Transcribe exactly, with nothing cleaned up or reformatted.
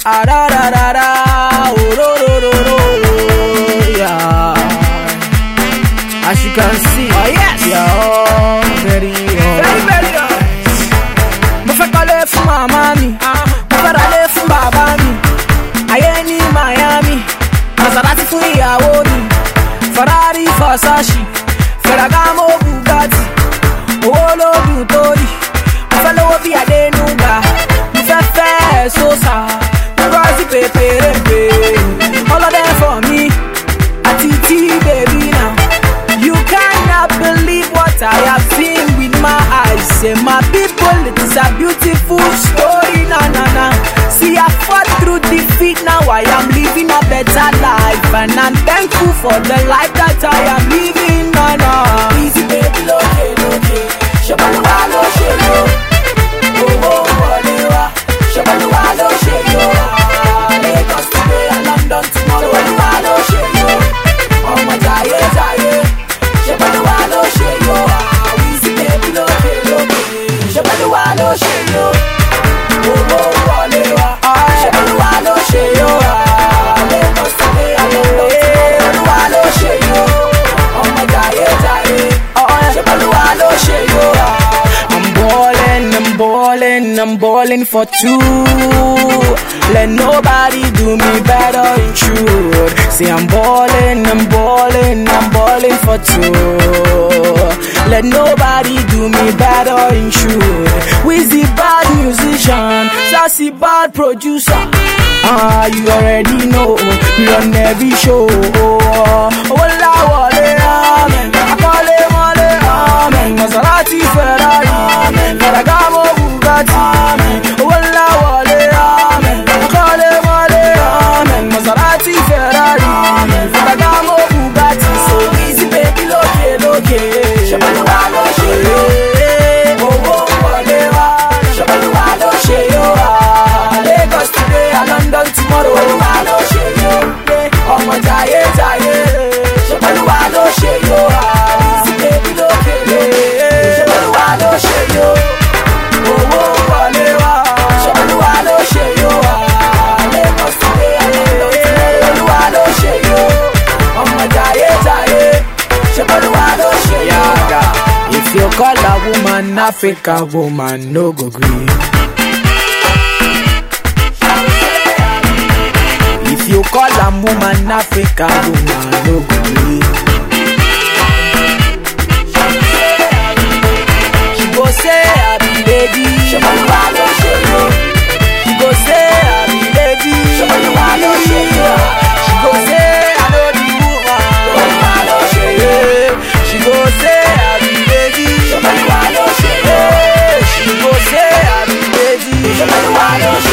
Ah da da da da, oh ro ro ro ro, yeah. As you can see, oh yes, yeah, very, oh. very, very nice. Mo fẹ́ kọ́lé fún màmá mi, mo fẹ́ ralé fún bàbá mi. Ayé ní Miami, Maserati fún ìyàwó mi. Ferrari, Versace, Ferragamo, Bugatti. Owó lódùn tó yìí, mo fẹ́ lówó bí Adénúgà. Mo fẹ́ fẹ́ Sosa, Ngozi Peperempe. All of them for me, Atiti baby now. You cannot believe what I have seen with my eyes. Say my people, it is a beautiful story, na na na. See I fought through defeat, now I am living a better life. And I'm thankful for the life that I am living, na na. Easy baby, loke, loke. Shabaluwa lo shelo. Oh, oh, walewa. Shabaluwa lo shelo. Lagos today and London tomorrow. Shabaluwa lo shelo. Oh, my jaye, jaye. Shabaluwa lo shelo. Easy baby, loke, loke. Shabaluwa lo shelo. Oh, oh, walewa. Shabaluwa lo shelo. Lagos today and London tomorrow. Shabaluwa lo shelo. Oh, my jaye, jaye. Shabaluwa lo shelo. I'm ballin', I'm ballin', I'm ballin' for two. Let nobody do me better in truth. See I'm ballin', I'm ballin', I'm ballin' for two. Let nobody do me better in truth. Wizzy bad musician, Sassy bad producer. Ah, you already know, we run every show. Oh, la wale, amen. I call him wale, amen. Maserati, Ferrari, amen. Ferragamo, Bugatti, amen. Oh, la wale, amen. I call him wale, amen. Maserati, Ferrari, amen. Ferragamo, Bugatti. So easy, baby, loke, loke. Shabaluwa lo shelo. Oh, oh, walewa. Shabaluwa lo shelo. Lagos today and London tomorrow. Shabaluwa lo shelo. Oh, my jaye, jaye. Shabaluwa lo shelo. Easy, baby, loke, loke. Shabaluwa lo shelo. Oh, oh, walewa. Shabaluwa lo shelo. Lagos today and London tomorrow. Shabaluwa lo shelo. Oh, my jaye, jaye. Shabaluwa lo shelo. If you call a woman Africa woman, no go green. If you call a woman Africa woman, no go green. She go say I be baby. Shabaluwa lo shelo. She go say I be baby. Shabaluwa lo shelo. She go say I know the woman. Shabaluwa lo shelo. She go say I be baby. Shabaluwa lo shelo. She go say I be baby. Shabaluwa lo shelo.